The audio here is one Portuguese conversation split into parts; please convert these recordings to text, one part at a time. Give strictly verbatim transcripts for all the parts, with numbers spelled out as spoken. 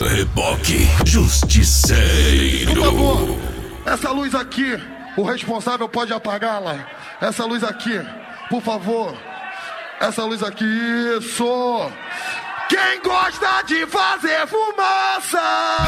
Reboque Justiceiro. Por favor, essa luz aqui, o responsável pode apagá-la. Essa luz aqui, por favor. Essa luz aqui, isso. Quem gosta de fazer fumaça?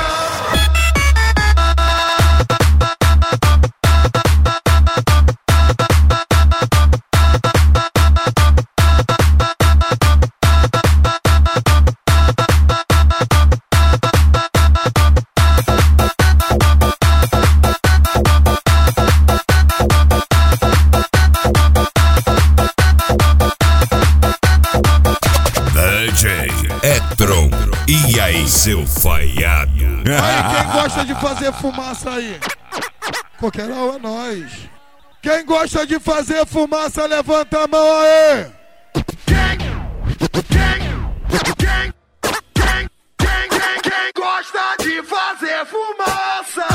D J Etron, e aí seu falhado? Aí, quem gosta de fazer fumaça aí? Coqueiral é nós. Quem gosta de fazer fumaça, levanta a mão aí. Quem, quem, quem, quem, quem, quem, quem gosta de fazer fumaça?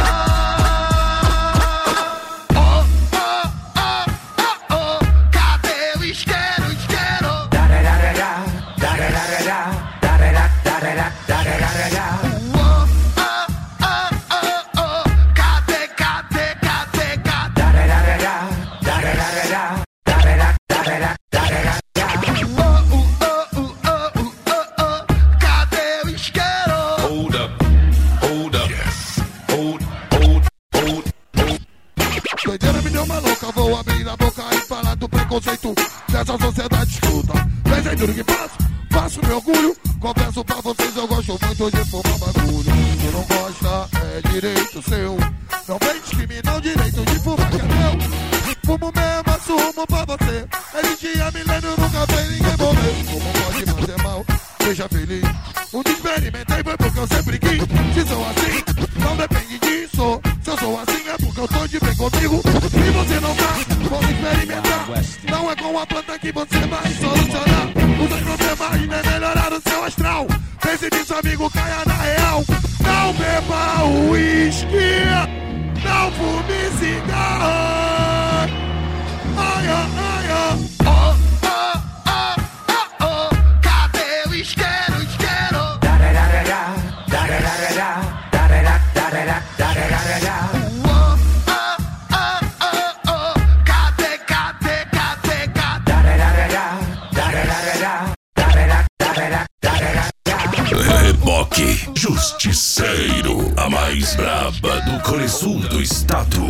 Oh, oh, oh, oh, oh. Cadê o isqueiro, isqueiro? Doideira me deu uma louca, vou abrir a boca e falar do preconceito dessa sociedade escuta. Veja tudo que faço, faço meu orgulho. Confesso pra vocês, eu gosto muito de fumar bagulho. Quem não gosta é direito seu. Não vem discriminar o direito de fumar que é meu. Fumo mesmo, assumo pra você. Ele tinha milênio, nunca fez ninguém morrer. Como pode fazer mal, seja feliz. Um dia experimentei, foi porque eu sempre quis. Se sou assim, não depende disso. Se eu sou assim é porque eu tô de bem comigo. Se você não tá, vamos experimentar. Não é com a planta que você vai solucionar os seus problemas, nem melhorar o seu astral. Pense nisso, amigo, caia na real. Não beba uísque, não fume cigarro. Ai, ai, ai, ai. Oh, oh, oh, oh, oh. Cadê o isqueiro, isqueiro? Reboque Justiceiro, a mais braba do Cone Sul do estado.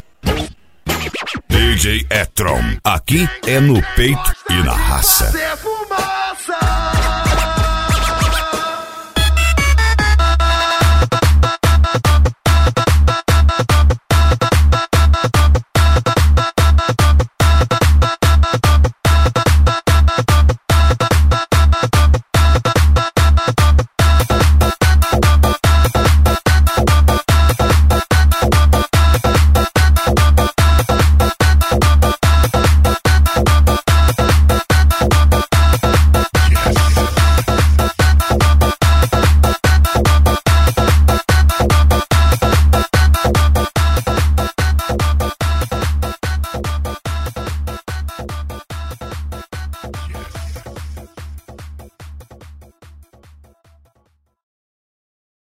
D J Etron, aqui é no peito e na raça.